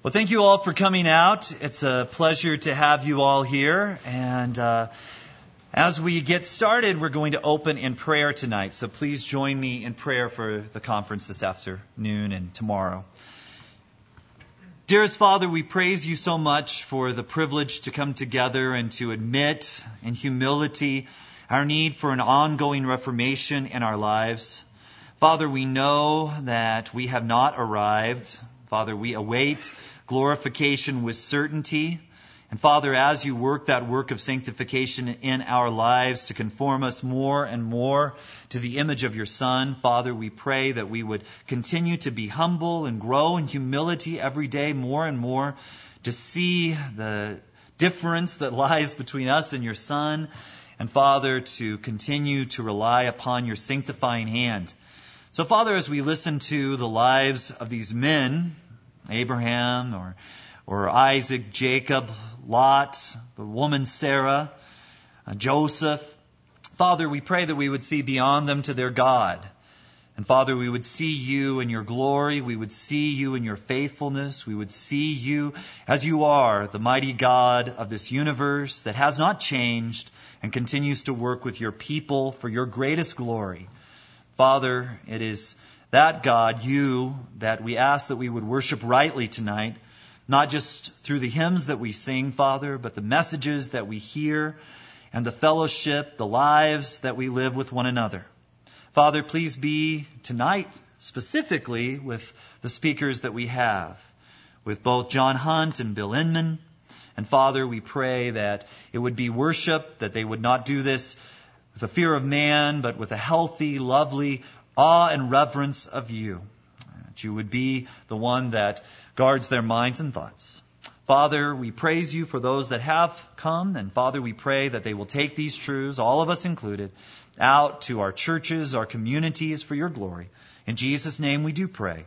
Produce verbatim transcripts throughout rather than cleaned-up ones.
Well, thank you all for coming out. It's a pleasure to have you all here. And uh, as we get started, we're going to open in prayer tonight. So please join me in prayer for the conference this afternoon and tomorrow. Dearest Father, we praise you so much for the privilege to come together and to admit in humility our need for an ongoing reformation in our lives. Father, we know that we have not arrived. Father, we await glorification with certainty. And Father, as you work that work of sanctification in our lives to conform us more and more to the image of your Son, Father, we pray that we would continue to be humble and grow in humility every day more and more to see the difference that lies between us and your Son. And Father, to continue to rely upon your sanctifying hand. So Father, as we listen to the lives of these men, Abraham or or Isaac, Jacob, Lot, the woman Sarah, uh, Joseph. Father, we pray that we would see beyond them to their God. And Father, we would see you in your glory. We would see you in your faithfulness. We would see you as you are, the mighty God of this universe that has not changed and continues to work with your people for your greatest glory. Father, it is that God, you, that we ask that we would worship rightly tonight, not just through the hymns that we sing, Father, but the messages that we hear and the fellowship, the lives that we live with one another. Father, please be tonight specifically with the speakers that we have, with both John Hunt and Bill Inman. And Father, we pray that it would be worship, that they would not do this with a fear of man, but with a healthy, lovely awe and reverence of you. That you would be the one that guards their minds and thoughts. Father, we praise you for those that have come. And Father, we pray that they will take these truths, all of us included, out to our churches, our communities for your glory. In Jesus' name we do pray.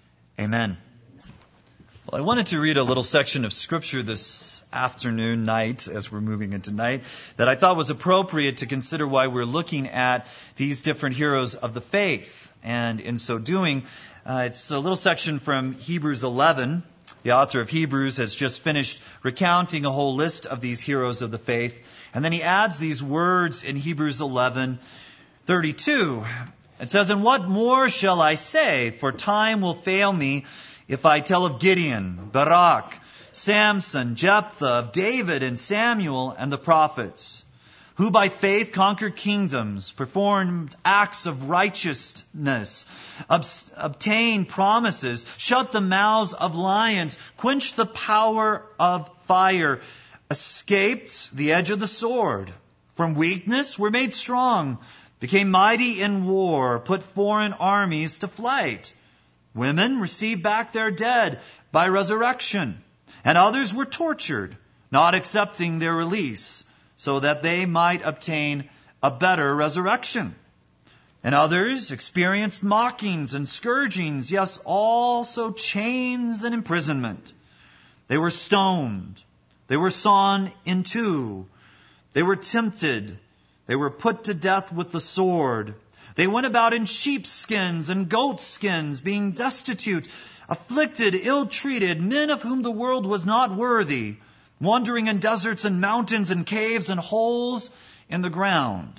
Amen. Well, I wanted to read a little section of Scripture this afternoon, night, as we're moving into night, that I thought was appropriate to consider why we're looking at these different heroes of the faith. And in so doing, uh, it's a little section from Hebrews eleven. The author of Hebrews has just finished recounting a whole list of these heroes of the faith. And then he adds these words in Hebrews eleven thirty-two. It says, "And what more shall I say? For time will fail me if I tell of Gideon, Barak, Samson, Jephthah, of David and Samuel and the prophets, who by faith conquered kingdoms, performed acts of righteousness, ob- obtained promises, shut the mouths of lions, quenched the power of fire, escaped the edge of the sword. From weakness were made strong, became mighty in war, put foreign armies to flight. Women received back their dead by resurrection, and others were tortured, not accepting their release, so that they might obtain a better resurrection. And others experienced mockings and scourgings, yes, also chains and imprisonment. They were stoned. They were sawn in two. They were tempted. They were put to death with the sword. They went about in sheepskins and goatskins, being destitute, afflicted, ill-treated, men of whom the world was not worthy, wandering in deserts and mountains and caves and holes in the ground.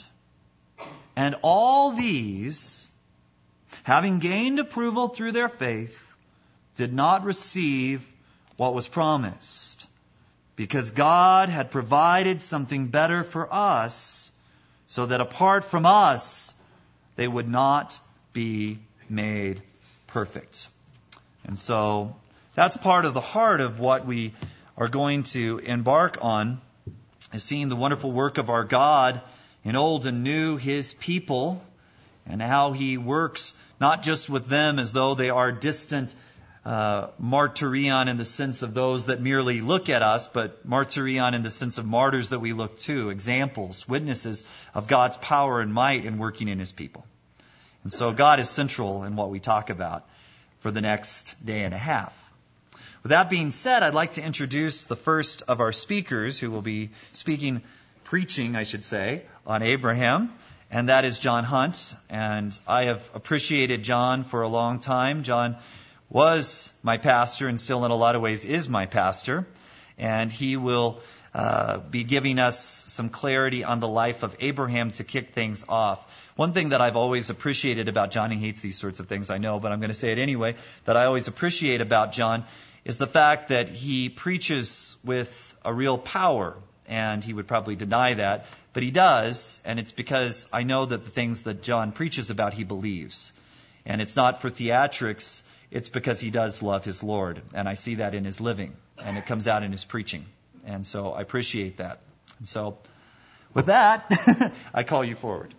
And all these, having gained approval through their faith, did not receive what was promised, because God had provided something better for us, so that apart from us, they would not be made perfect." And so that's part of the heart of what we are going to embark on, is seeing the wonderful work of our God in old and new, his people, and how he works not just with them as though they are distant uh, martyrion in the sense of those that merely look at us, but martyrion in the sense of martyrs that we look to, examples, witnesses of God's power and might in working in his people. And so God is central in what we talk about for the next day and a half. With that being said, I'd like to introduce the first of our speakers who will be speaking, preaching, I should say, on Abraham, and that is John Hunt. And I have appreciated John for a long time. John was my pastor and still in a lot of ways is my pastor. And he will uh, be giving us some clarity on the life of Abraham to kick things off. One thing that I've always appreciated about John, he hates these sorts of things, I know, but I'm going to say it anyway, that I always appreciate about John is the fact that he preaches with a real power. And he would probably deny that, but he does, and it's because I know that the things that John preaches about, he believes. And it's not for theatrics, it's because he does love his Lord, and I see that in his living, and it comes out in his preaching. And so I appreciate that. And so, with that, I call you forward.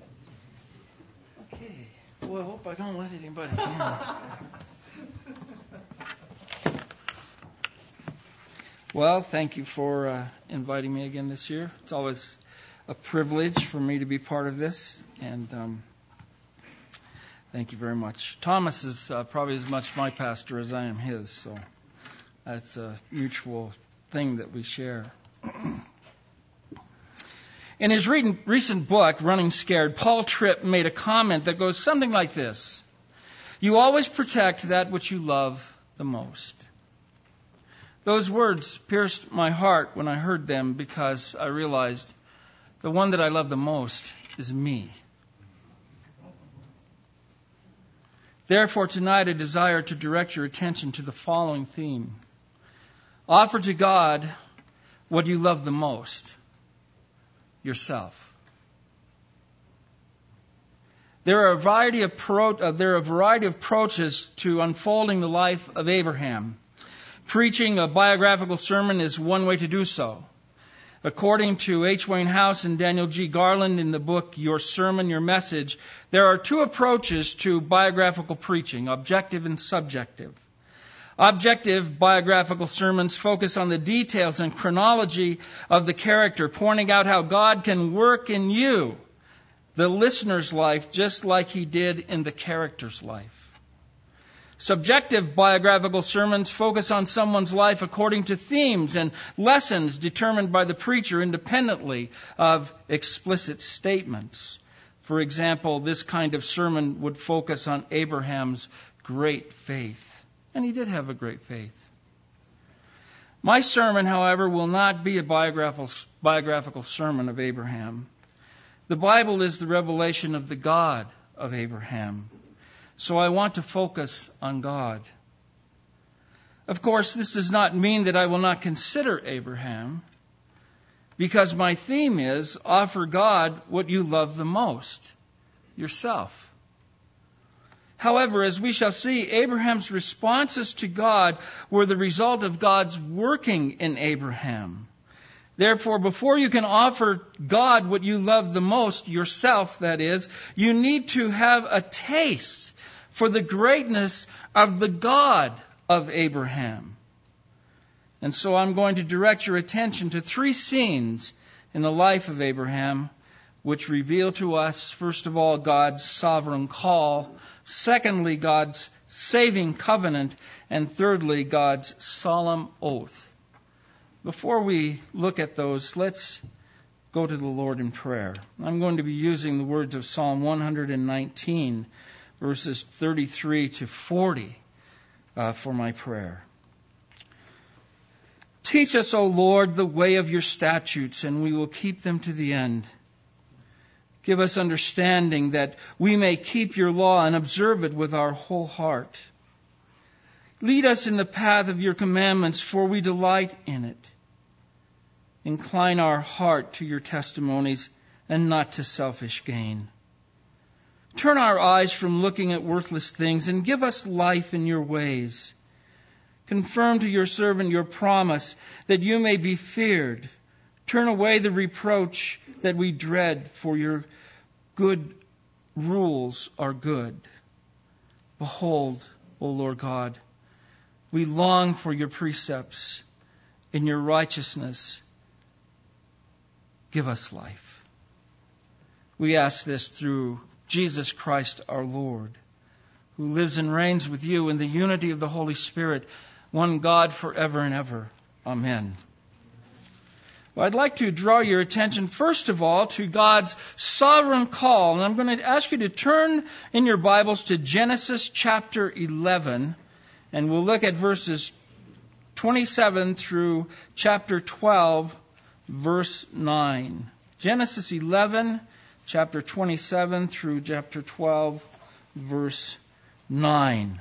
Okay. Well, I hope I don't let anybody in. Well, thank you for uh, inviting me again this year. It's always a privilege for me to be part of this, and um, thank you very much. Thomas is uh, probably as much my pastor as I am his, so that's a mutual thing that we share. In his re- recent book, Running Scared, Paul Tripp made a comment that goes something like this: "You always protect that which you love the most." Those words pierced my heart when I heard them, because I realized the one that I love the most is me. Therefore, tonight I desire to direct your attention to the following theme. Offer to God what you love the most: yourself. There are a variety of pro- uh, there are a variety of approaches to unfolding the life of Abraham. Preaching a biographical sermon is one way to do so. According to H. Wayne House and Daniel G. Garland in the book Your Sermon, Your Message, there are two approaches to biographical preaching: objective and subjective. Objective biographical sermons focus on the details and chronology of the character, pointing out how God can work in you, the listener's life, just like he did in the character's life. Subjective biographical sermons focus on someone's life according to themes and lessons determined by the preacher independently of explicit statements. For example, this kind of sermon would focus on Abraham's great faith. And he did have a great faith. My sermon, however, will not be a biographical, biographical sermon of Abraham. The Bible is the revelation of the God of Abraham. So I want to focus on God. Of course, this does not mean that I will not consider Abraham, because my theme is offer God what you love the most: yourself. However, as we shall see, Abraham's responses to God were the result of God's working in Abraham. Therefore, before you can offer God what you love the most, yourself that is, you need to have a taste for the greatness of the God of Abraham. And so I'm going to direct your attention to three scenes in the life of Abraham, which reveal to us, first of all, God's sovereign call, secondly, God's saving covenant, and thirdly, God's solemn oath. Before we look at those, let's go to the Lord in prayer. I'm going to be using the words of Psalm one nineteen, verses thirty-three to forty, uh, for my prayer. Teach us, O Lord, the way of your statutes, and we will keep them to the end. Give us understanding that we may keep your law and observe it with our whole heart. Lead us in the path of your commandments, for we delight in it. Incline our heart to your testimonies and not to selfish gain. Turn our eyes from looking at worthless things and give us life in your ways. Confirm to your servant your promise that you may be feared. Turn away the reproach that we dread, for your good rules are good. Behold, O Lord God, we long for your precepts. In your righteousness, give us life. We ask this through Jesus Christ our Lord, who lives and reigns with you in the unity of the Holy Spirit, one God forever and ever. Amen. Well, I'd like to draw your attention, first of all, to God's sovereign call. And I'm going to ask you to turn in your Bibles to Genesis chapter eleven. And we'll look at verses twenty-seven through chapter twelve, verse nine. Genesis eleven, chapter twenty-seven through chapter twelve, verse nine.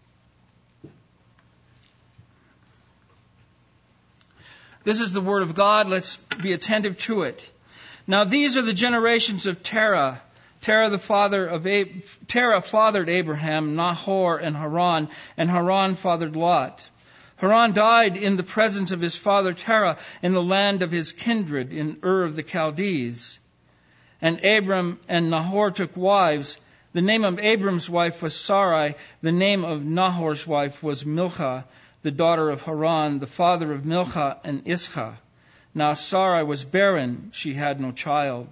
This is the word of God. Let's be attentive to it. Now these are the generations of Terah. Terah the father of Ab- Terah fathered Abraham, Nahor, and Haran, and Haran fathered Lot. Haran died in the presence of his father Terah in the land of his kindred in Ur of the Chaldees. And Abram and Nahor took wives. The name of Abram's wife was Sarai. The name of Nahor's wife was Milcah, the daughter of Haran, the father of Milcah and Iscah. Now Sarai was barren; she had no child.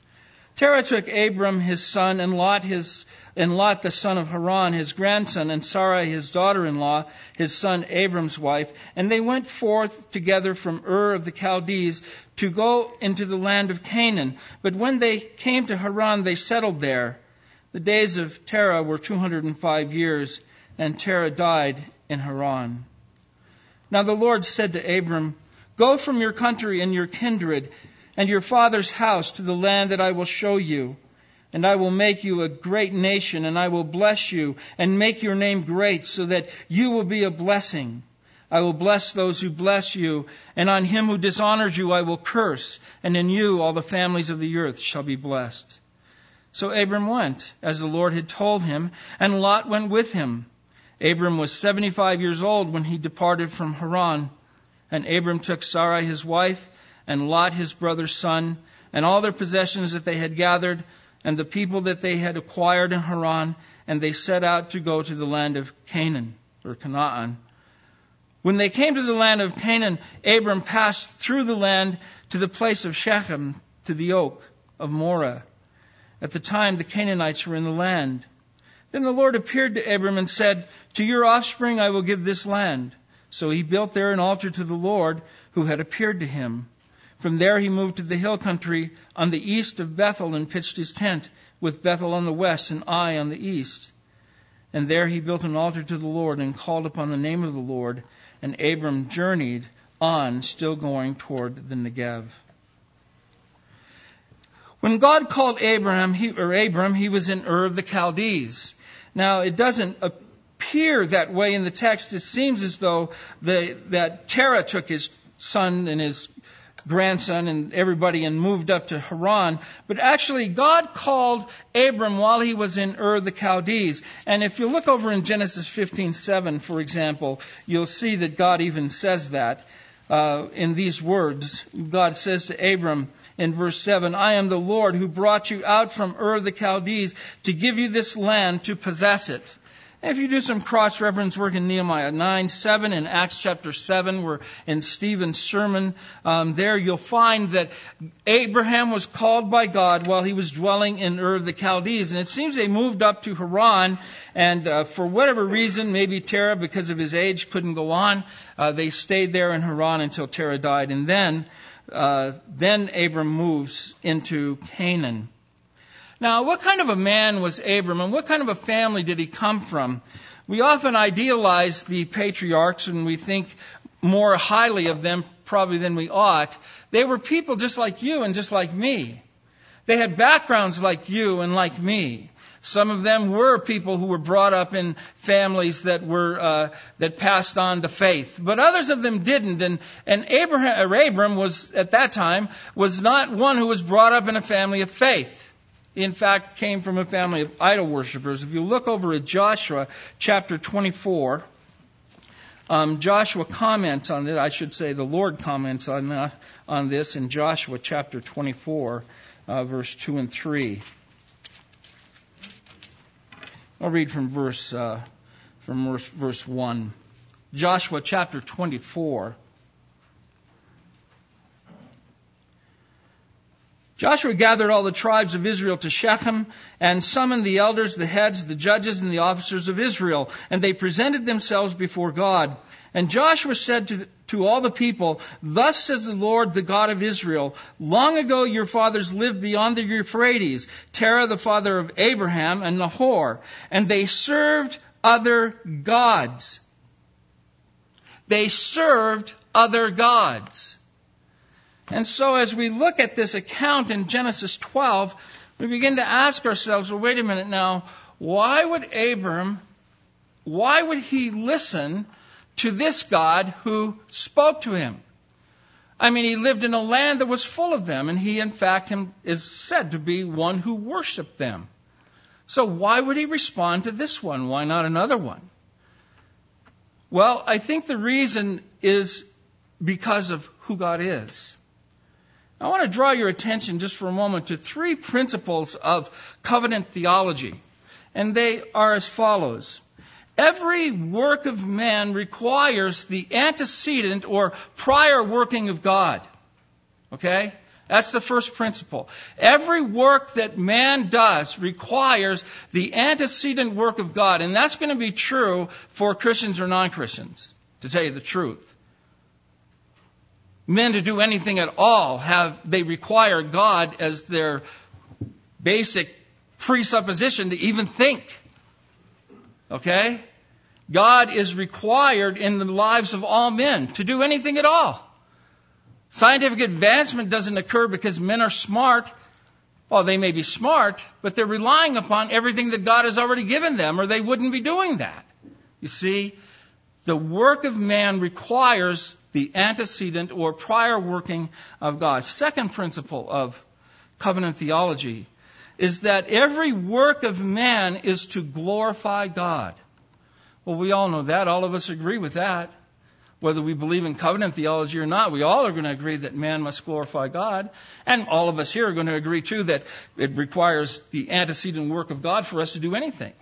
Terah took Abram his son, and Lot his and Lot the son of Haran his grandson, and Sarai his daughter-in-law, his son Abram's wife, and they went forth together from Ur of the Chaldees to go into the land of Canaan. But when they came to Haran, they settled there. The days of Terah were two hundred and five years, and Terah died in Haran. Now the Lord said to Abram, "Go from your country and your kindred and your father's house to the land that I will show you. And I will make you a great nation, and I will bless you and make your name great, so that you will be a blessing. I will bless those who bless you, and on him who dishonors you I will curse, and in you all the families of the earth shall be blessed." So Abram went, as the Lord had told him, and Lot went with him. Abram was seventy-five years old when he departed from Haran. And Abram took Sarai his wife, and Lot his brother's son, and all their possessions that they had gathered, and the people that they had acquired in Haran, and they set out to go to the land of Canaan, or Canaan. When they came to the land of Canaan, Abram passed through the land to the place of Shechem, to the oak of Moreh. At the time the Canaanites were in the land. Then the Lord appeared to Abram and said, "To your offspring I will give this land." So he built there an altar to the Lord who had appeared to him. From there he moved to the hill country on the east of Bethel and pitched his tent, with Bethel on the west and Ai on the east. And there he built an altar to the Lord and called upon the name of the Lord. And Abram journeyed on, still going toward the Negev. When God called Abraham, he, or Abram, he was in Ur of the Chaldees. Now, it doesn't appear that way in the text. It seems as though the, that Terah took his son and his grandson and everybody and moved up to Haran. But actually, God called Abram while he was in Ur the Chaldees. And if you look over in Genesis fifteen seven, for example, you'll see that God even says that uh, in these words. God says to Abram in verse seven, "I am the Lord who brought you out from Ur the Chaldees to give you this land to possess it." If you do some cross-reference work in Nehemiah nine, seven, and Acts chapter seven, where in Stephen's sermon, um, there you'll find that Abraham was called by God while he was dwelling in Ur of the Chaldees. And it seems they moved up to Haran, and uh, for whatever reason, maybe Terah, because of his age, couldn't go on. Uh, they stayed there in Haran until Terah died. And then, uh, then Abram moves into Canaan. Now, what kind of a man was Abram, and what kind of a family did he come from? We often idealize the patriarchs, and we think more highly of them probably than we ought. They were people just like you and just like me. They had backgrounds like you and like me. Some of them were people who were brought up in families that were uh, that passed on the faith, but others of them didn't. And and Abraham, or Abram was at that time was not one who was brought up in a family of faith. He, in fact, came from a family of idol worshippers. If you look over at Joshua chapter twenty-four, um, Joshua comments on it. I should say the Lord comments on uh, on this in Joshua chapter twenty-four, uh, verse two and three. I'll read from verse uh, from verse, verse one. Joshua chapter twenty-four. Joshua gathered all the tribes of Israel to Shechem and summoned the elders, the heads, the judges, and the officers of Israel. And they presented themselves before God. And Joshua said to, the, to all the people, "Thus says the Lord, the God of Israel, long ago your fathers lived beyond the Euphrates, Terah the father of Abraham and Nahor, and they served other gods They served other gods. And so as we look at this account in Genesis twelve, we begin to ask ourselves, well, wait a minute now, why would Abram, why would he listen to this God who spoke to him? I mean, he lived in a land that was full of them, and he, in fact, is said to be one who worshiped them. So why would he respond to this one? Why not another one? Well, I think the reason is because of who God is. I want to draw your attention just for a moment to three principles of covenant theology, and they are as follows. Every work of man requires the antecedent or prior working of God. Okay? That's the first principle. Every work that man does requires the antecedent work of God. And that's going to be true for Christians or non-Christians, to tell you the truth. Men to do anything at all, have they require God as their basic presupposition to even think. Okay? God is required in the lives of all men to do anything at all. Scientific advancement doesn't occur because men are smart. Well, they may be smart, but they're relying upon everything that God has already given them, or they wouldn't be doing that. You see, the work of man requires the antecedent or prior working of God. Second principle of covenant theology is that every work of man is to glorify God. Well, we all know that. All of us agree with that. Whether we believe in covenant theology or not, we all are going to agree that man must glorify God. And all of us here are going to agree, too, that it requires the antecedent work of God for us to do anything.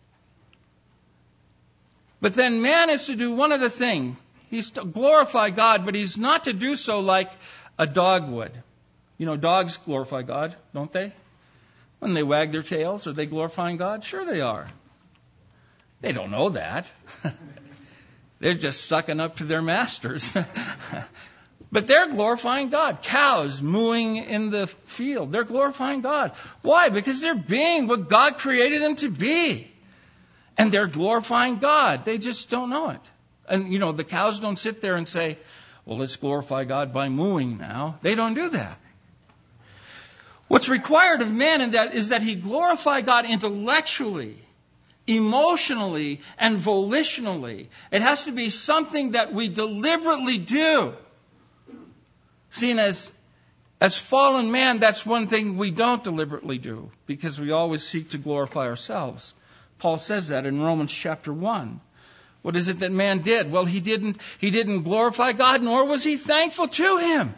But then man is to do one other thing. He's to glorify God, but he's not to do so like a dog would. You know, dogs glorify God, don't they? When they wag their tails, are they glorifying God? Sure they are. They don't know that. They're just sucking up to their masters. But they're glorifying God. Cows mooing in the field, they're glorifying God. Why? Because they're being what God created them to be. And they're glorifying God. They just don't know it. And, you know, the cows don't sit there and say, well, let's glorify God by mooing now. They don't do that. What's required of man in that is that he glorify God intellectually, emotionally, and volitionally. It has to be something that we deliberately do. Seen as, as fallen man, that's one thing we don't deliberately do, because we always seek to glorify ourselves. Paul says that in Romans chapter one. What is it that man did? Well, he didn't, he didn't glorify God, nor was he thankful to him.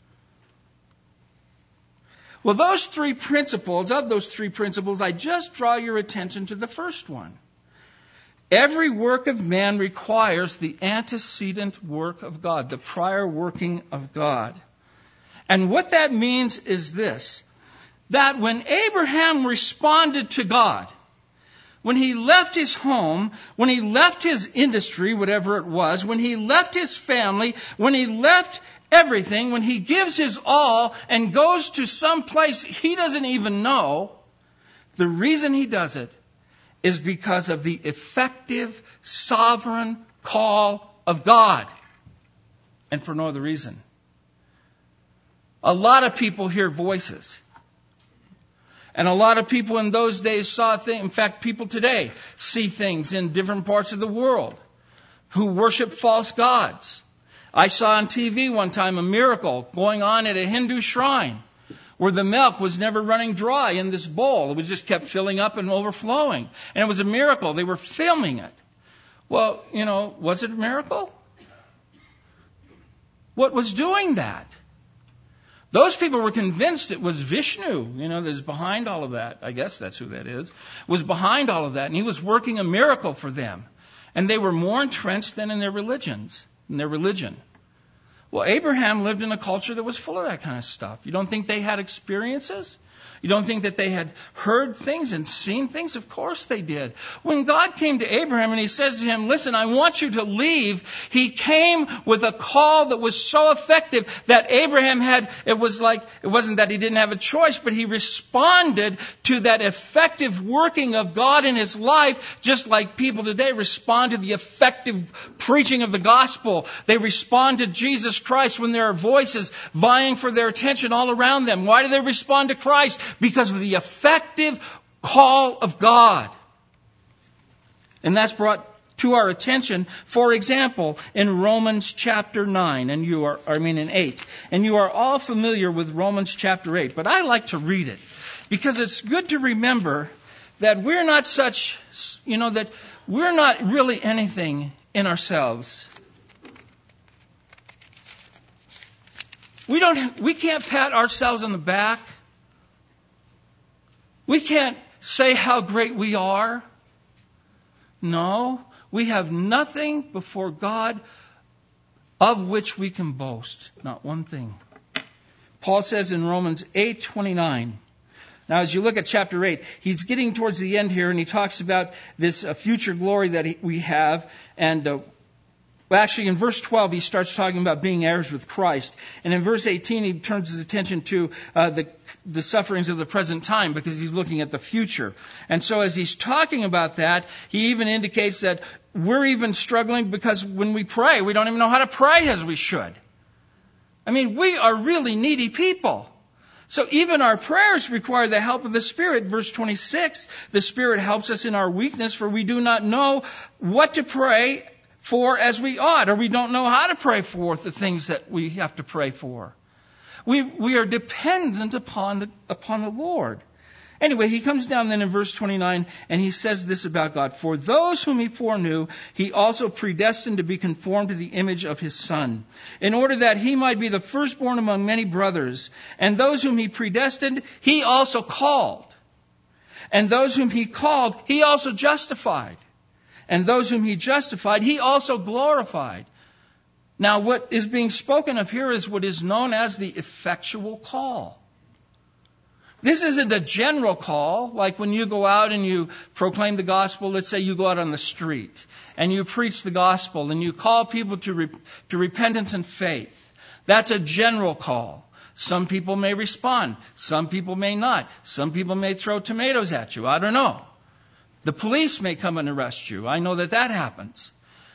Well, those three principles, of those three principles, I just draw your attention to the first one. Every work of man requires the antecedent work of God, the prior working of God. And what that means is this, that when Abraham responded to God, when he left his home, when he left his industry, whatever it was, when he left his family, when he left everything, when he gives his all and goes to some place he doesn't even know, the reason he does it is because of the effective, sovereign call of God. And for no other reason. A lot of people hear voices. And a lot of people in those days saw things. In fact, people today see things in different parts of the world who worship false gods. I saw on T V one time a miracle going on at a Hindu shrine where the milk was never running dry in this bowl. It was just kept filling up and overflowing. And it was a miracle. They were filming it. Well, you know, was it a miracle? What was doing that? Those people were convinced it was Vishnu, you know, that's behind all of that. I guess that's who that is. Was behind all of that. And he was working a miracle for them. And they were more entrenched than in their religions, in their religion. Well, Abraham lived in a culture that was full of that kind of stuff. You don't think they had experiences? You don't think that they had heard things and seen things? Of course they did. When God came to Abraham and he says to him, listen, I want you to leave, he came with a call that was so effective that Abraham had, it was like, it wasn't that he didn't have a choice, but he responded to that effective working of God in his life, just like people today respond to the effective preaching of the gospel. They respond to Jesus Christ when there are voices vying for their attention all around them. Why do they respond to Christ? Because of the effective call of God. And that's brought to our attention, for example, in Romans chapter nine, and you are, I mean in eight, and you are all familiar with Romans chapter eight, but I like to read it because it's good to remember that we're not such, you know, that we're not really anything in ourselves. We don't, we can't pat ourselves on the back. We can't say how great we are. No, we have nothing before God of which we can boast. Not one thing. Paul says in Romans eight twenty-nine. Now, as you look at chapter eight, he's getting towards the end here, and he talks about this uh, future glory that he, we have. And uh, well, actually, in verse twelve, he starts talking about being heirs with Christ. And in verse eighteen, he turns his attention to uh, the, the sufferings of the present time because he's looking at the future. And so as he's talking about that, he even indicates that we're even struggling because when we pray, we don't even know how to pray as we should. I mean, we are really needy people. So even our prayers require the help of the Spirit. Verse twenty-six, the Spirit helps us in our weakness, for we do not know what to pray for as we ought, or we don't know how to pray for the things that we have to pray for. We we are dependent upon the upon the Lord. Anyway, he comes down then in verse twenty-nine, and he says this about God. For those whom he foreknew, he also predestined to be conformed to the image of his Son, in order that he might be the firstborn among many brothers. And those whom he predestined, he also called. And those whom he called, he also justified. And those whom he justified, he also glorified. Now, what is being spoken of here is what is known as the effectual call. This isn't a general call, like when you go out and you proclaim the gospel. Let's say you go out on the street and you preach the gospel and you call people to re- to repentance and faith. That's a general call. Some people may respond. Some people may not. Some people may throw tomatoes at you. I don't know. The police may come and arrest you. I know that that happens.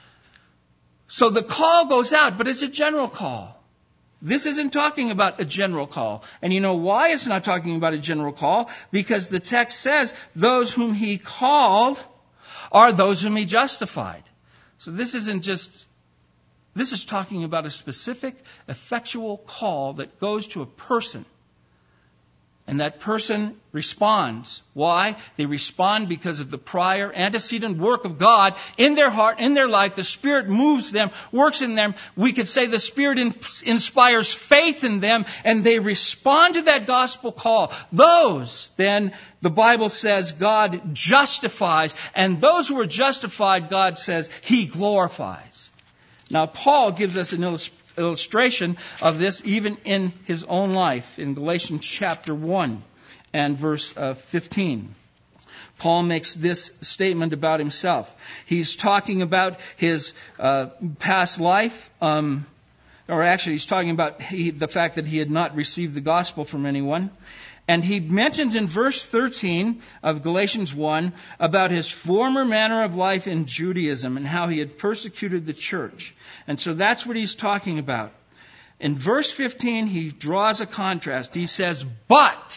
So the call goes out, but it's a general call. This isn't talking about a general call. And you know why it's not talking about a general call? Because the text says, those whom he called are those whom he justified. So this isn't just, this is talking about a specific, effectual call that goes to a person. And that person responds. Why? They respond because of the prior antecedent work of God in their heart, in their life. The Spirit moves them, works in them. We could say the Spirit in, inspires faith in them, and they respond to that gospel call. Those, then, the Bible says God justifies, and those who are justified, God says He glorifies. Now, Paul gives us an illustration. illustration of this even in his own life in Galatians chapter one and verse uh, fifteen. Paul makes this statement about himself. He's talking about his uh, past life, um, or actually he's talking about he, the fact that he had not received the gospel from anyone. And he mentions in verse thirteen of Galatians one about his former manner of life in Judaism and how he had persecuted the church. And so that's what he's talking about. In verse fifteen, he draws a contrast. He says, but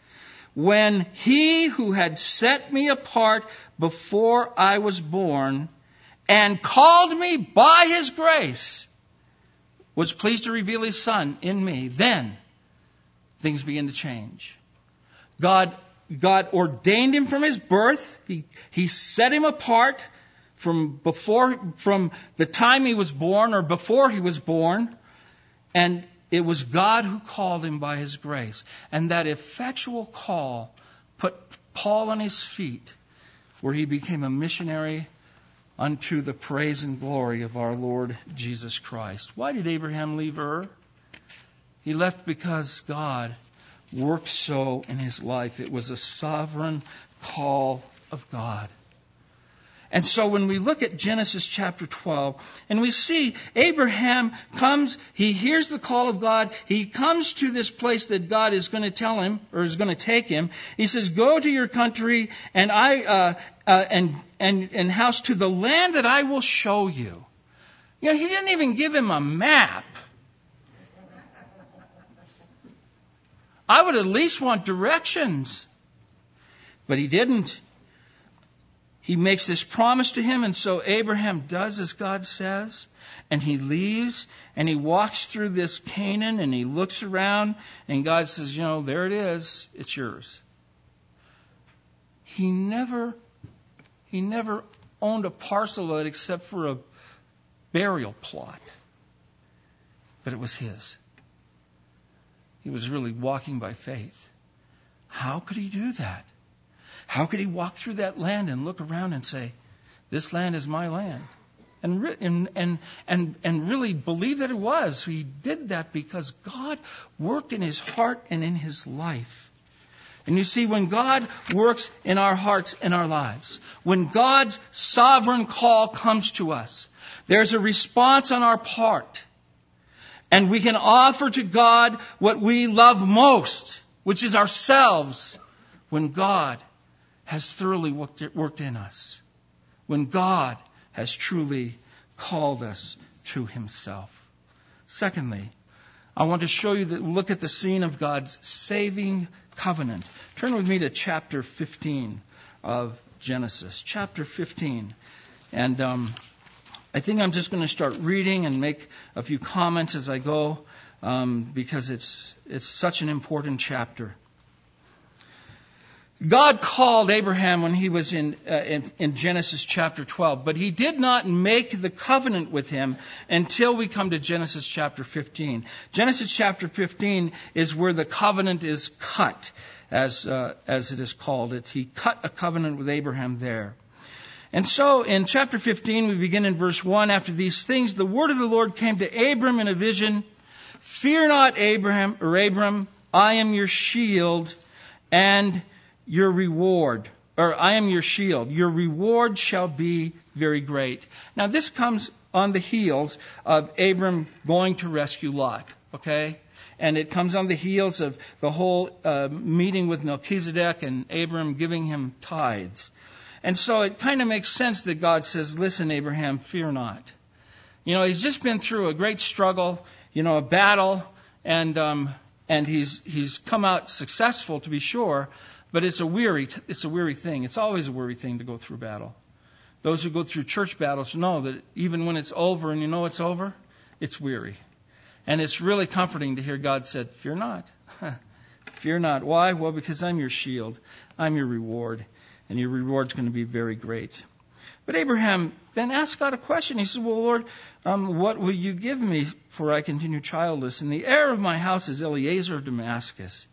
when he who had set me apart before I was born and called me by his grace was pleased to reveal his Son in me, then things begin to change. God, God ordained him from his birth. He, he set him apart from before, from the time he was born or before he was born. And it was God who called him by his grace. And that effectual call put Paul on his feet, where he became a missionary unto the praise and glory of our Lord Jesus Christ. Why did Abraham leave Ur? He left because God worked so in his life. It was a sovereign call of God. And so when we look at Genesis chapter twelve, and we see Abraham comes, he hears the call of God, he comes to this place that God is going to tell him, or is going to take him. He says, go to your country and I uh, uh, and and and house to the land that I will show you. You know, he didn't even give him a map. I would at least want directions. But he didn't. He makes this promise to him, and so Abraham does as God says, and he leaves, and he walks through this Canaan, and he looks around, and God says, you know, there it is, it's yours. He never, he never owned a parcel of it except for a burial plot, but it was his. He was really walking by faith. How could he do that? How could he walk through that land and look around and say, this land is my land? And, re- and, and, and, and really believe that it was. He did that because God worked in his heart and in his life. And you see, when God works in our hearts and our lives, when God's sovereign call comes to us, there's a response on our part. And we can offer to God what we love most, which is ourselves, when God has thoroughly worked, worked in us. When God has truly called us to himself. Secondly, I want to show you that look at the scene of God's saving covenant. Turn with me to chapter fifteen of Genesis. Chapter fifteen. And um, I think I'm just going to start reading and make a few comments as I go um, because it's it's such an important chapter. God called Abraham when he was in, uh, in in Genesis chapter twelve, but he did not make the covenant with him until we come to Genesis chapter fifteen. Genesis chapter fifteen is where the covenant is cut, as uh, as it is called. It's, he cut a covenant with Abraham there. And so in chapter fifteen, we begin in verse one. After these things, the word of the Lord came to Abram in a vision. Fear not, Abraham, or Abram, I am your shield and your reward, or I am your shield. Your reward shall be very great. Now this comes on the heels of Abram going to rescue Lot, okay? And it comes on the heels of the whole uh, meeting with Melchizedek and Abram giving him tithes. And so it kind of makes sense that God says, listen, Abraham, fear not. You know, he's just been through a great struggle, you know, a battle, and um, and he's he's come out successful, to be sure. But it's a weary, it's a weary thing. It's always a weary thing to go through battle. Those who go through church battles know that even when it's over and you know it's over, it's weary. And it's really comforting to hear God said, fear not. Fear not. Why? Well, because I'm your shield. I'm your reward. And your reward's going to be very great. But Abraham then asked God a question. He said, well, Lord, um, what will you give me for I continue childless? And the heir of my house is Eliezer of Damascus.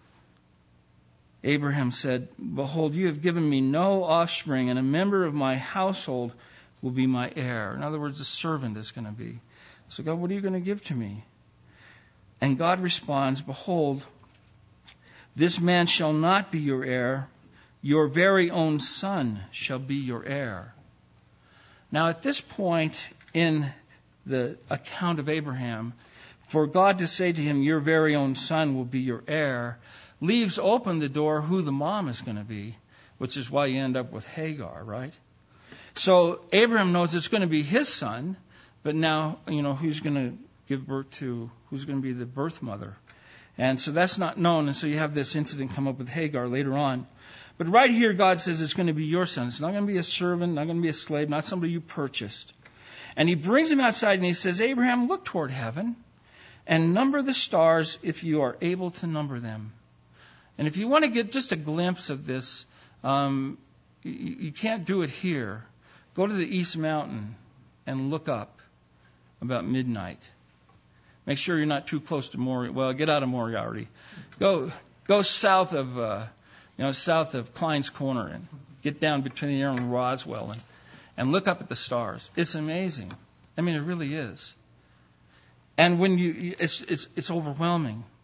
Abraham said, behold, you have given me no offspring, and a member of my household will be my heir. In other words, a servant is going to be. So God, what are you going to give to me? And God responds, behold, this man shall not be your heir. Your very own son shall be your heir. Now at this point in the account of Abraham, for God to say to him, your very own son will be your heir, leaves open the door who the mom is going to be, which is why you end up with Hagar, right? So Abraham knows it's going to be his son, but now, you know, who's going to give birth to, who's going to be the birth mother? And so that's not known, and so you have this incident come up with Hagar later on. But right here, God says it's going to be your son. It's not going to be a servant, not going to be a slave, not somebody you purchased. And he brings him outside and he says, Abraham, look toward heaven and number the stars if you are able to number them. And if you want to get just a glimpse of this, um, you, you can't do it here. Go to the East Mountain and look up about midnight. Make sure you're not too close to Moriarty. Well, get out of Moriarty. Go go south of uh, you know south of Klein's Corner and get down between there and Roswell and and look up at the stars. It's amazing. I mean, it really is. And when you, it's it's it's overwhelming.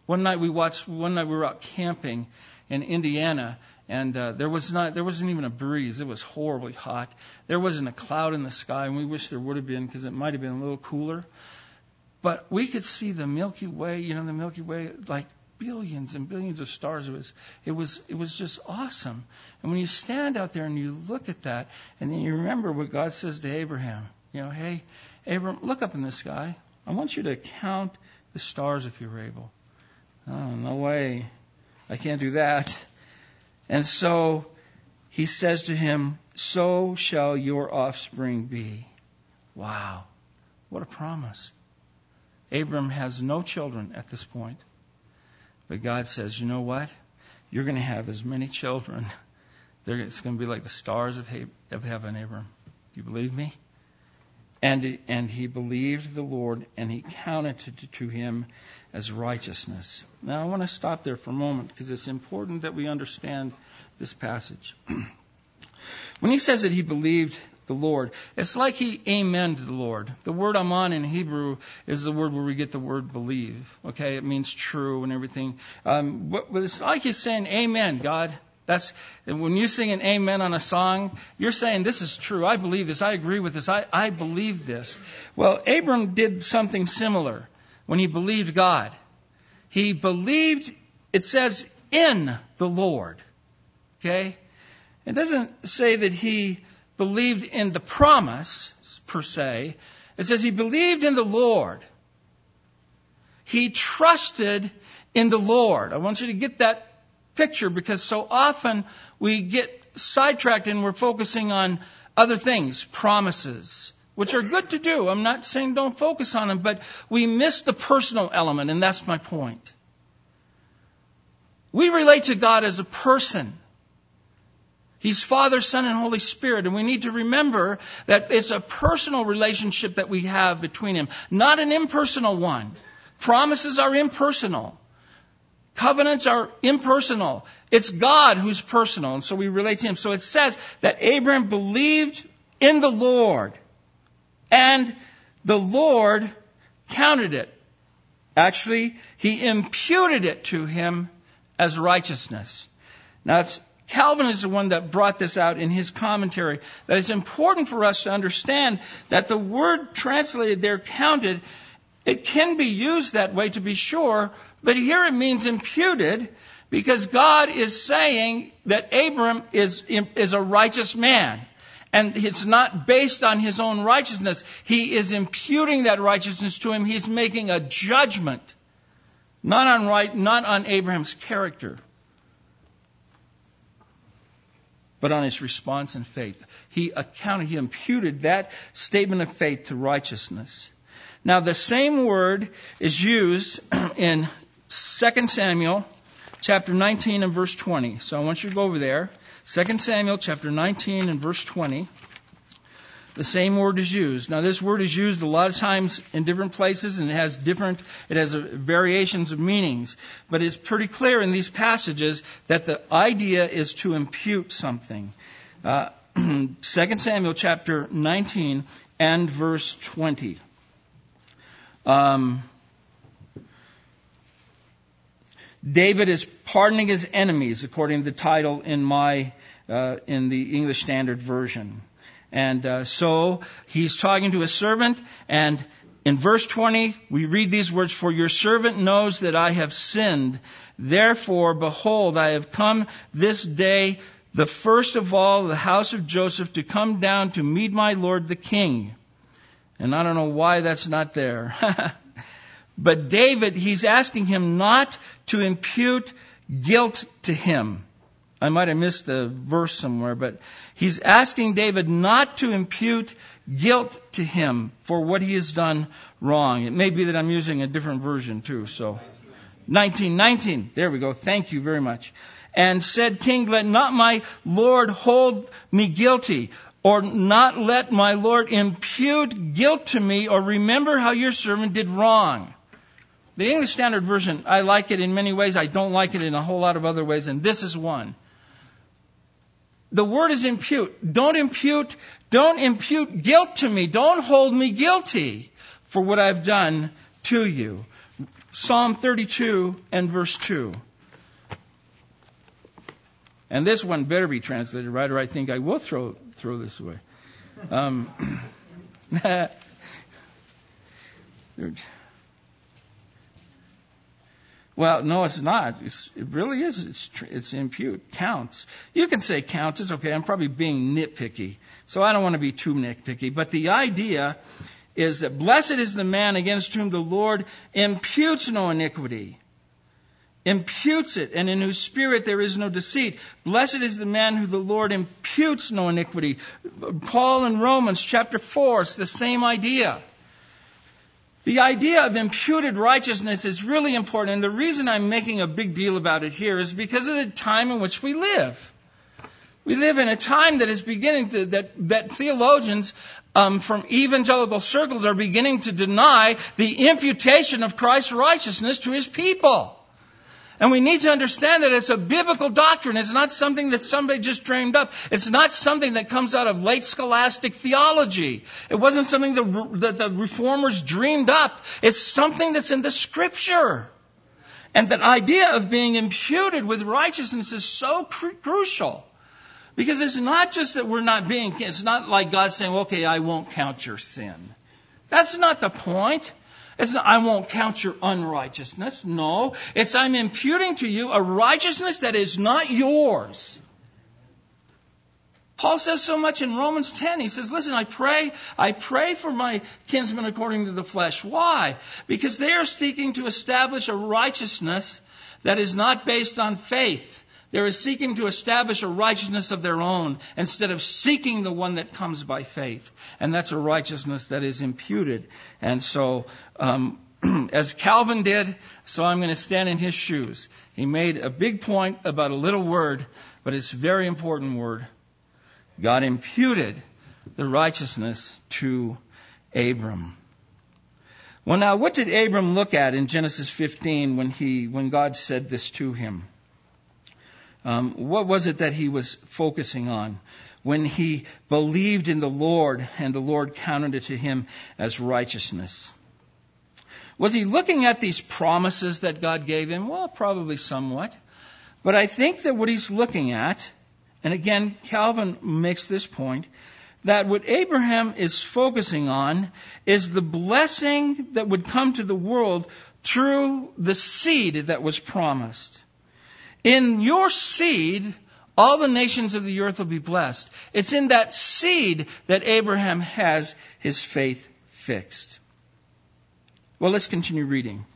One night we watched, one night we were out camping in Indiana, and uh, there was not, there wasn't even a breeze. It was horribly hot. There wasn't a cloud in the sky, and we wish there would have been because it might have been a little cooler. But we could see the Milky Way, you know, the Milky Way, like billions and billions of stars. It was, it was, it was just awesome. And when you stand out there and you look at that, and then you remember what God says to Abraham, you know, hey, Abram, look up in the sky. I want you to count the stars if you're able. Oh, no way. I can't do that. And so he says to him, so shall your offspring be. Wow. What a promise. Abram has no children at this point. But God says, you know what? You're going to have as many children. It's going to be like the stars of heaven, Abram. Do you believe me? And, and he believed the Lord, and he counted it to him as righteousness. Now, I want to stop there for a moment because it's important that we understand this passage. When he says that he believed the Lord, it's like he amened the Lord. The word aman in Hebrew is the word where we get the word believe. Okay, it means true and everything. Um, but, but it's like he's saying, amen, God. That's when you sing an amen on a song, you're saying, this is true. I believe this. I agree with this. I, I believe this. Well, Abram did something similar when he believed God. He believed, it says, in the Lord. Okay? It doesn't say that he believed in the promise, per se. It says he believed in the Lord. He trusted in the Lord. I want you to get that picture because so often we get sidetracked and we're focusing on other things, promises, which are good to do. I'm not saying don't focus on them, but we miss the personal element, and that's my point. We relate to God as a person. He's Father, Son, and Holy Spirit, and we need to remember that it's a personal relationship that we have between Him, not an impersonal one. Promises are impersonal. Covenants are impersonal. It's God who's personal, and so we relate to Him. So it says that Abraham believed in the Lord, and the Lord counted it. Actually, He imputed it to him as righteousness. Now, it's Calvin is the one that brought this out in his commentary, that it's important for us to understand that the word translated there, counted, it can be used that way to be sure, but here it means imputed because God is saying that Abram is, is a righteous man. And it's not based on his own righteousness. He is imputing that righteousness to him. He's making a judgment, not on right, not on Abraham's character, but on his response in faith. He accounted, he imputed that statement of faith to righteousness. Now, the same word is used in Second Samuel chapter nineteen and verse twenty. So I want you to go over there. Second Samuel chapter nineteen and verse twenty. The same word is used. Now, this word is used a lot of times in different places, and it has different, it has variations of meanings. But it's pretty clear in these passages that the idea is to impute something. Uh, Second Samuel chapter nineteen and verse twenty. Um, David is pardoning his enemies, according to the title in my uh, in the English Standard Version. And uh, so he's talking to a servant, and in verse twenty, we read these words, "For your servant knows that I have sinned. Therefore, behold, I have come this day, the first of all, the house of Joseph, to come down to meet my lord the king." And I don't know why that's not there. But David, he's asking him not to impute guilt to him. I might have missed the verse somewhere, but he's asking David not to impute guilt to him for what he has done wrong. It may be that I'm using a different version too, so. nineteen, nineteen. There we go. Thank you very much. "And said, King, let not my Lord hold me guilty, or not let my Lord impute guilt to me, or remember how your servant did wrong." The English Standard Version, I like it in many ways. I don't like it in a whole lot of other ways, and this is one. The word is impute. Don't impute, don't impute guilt to me. Don't hold me guilty for what I've done to you. Psalm thirty-two and verse two. And this one better be translated right, or I think I will throw throw this away. Um, well, no, it's not. It's, it really is. It's, it's impute. Counts. You can say counts. It's okay. I'm probably being nitpicky. So I don't want to be too nitpicky. But the idea is that blessed is the man against whom the Lord imputes no iniquity. Imputes it, and in whose spirit there is no deceit. Blessed is the man who the Lord imputes no iniquity. Paul in Romans chapter four, it's the same idea. The idea of imputed righteousness is really important, and the reason I'm making a big deal about it here is because of the time in which we live. We live in a time that is beginning to, that, that theologians um, from evangelical circles are beginning to deny the imputation of Christ's righteousness to His people. And we need to understand that it's a biblical doctrine. It's not something that somebody just dreamed up. It's not something that comes out of late scholastic theology. It wasn't something that, that the reformers dreamed up. It's something that's in the Scripture. And that idea of being imputed with righteousness is so cru- crucial. Because it's not just that we're not being, it's not like God saying, okay, I won't count your sin. That's not the point. It's not, I won't count your unrighteousness. No, it's I'm imputing to you a righteousness that is not yours. Paul says so much in Romans ten. He says, listen, I pray, I pray for my kinsmen according to the flesh. Why? Because they are seeking to establish a righteousness that is not based on faith. They're seeking to establish a righteousness of their own instead of seeking the one that comes by faith. And that's a righteousness that is imputed. And so, um, as Calvin did, so I'm going to stand in his shoes. He made a big point about a little word, but it's a very important word. God imputed the righteousness to Abram. Well, now, what did Abram look at in Genesis fifteen when he, when God said this to him? Um, what was it that he was focusing on when he believed in the Lord and the Lord counted it to him as righteousness? Was he looking at these promises that God gave him? Well, probably somewhat. But I think that what he's looking at, and again, Calvin makes this point, that what Abraham is focusing on is the blessing that would come to the world through the seed that was promised. In your seed, all the nations of the earth will be blessed. It's in that seed that Abraham has his faith fixed. Well, let's continue reading.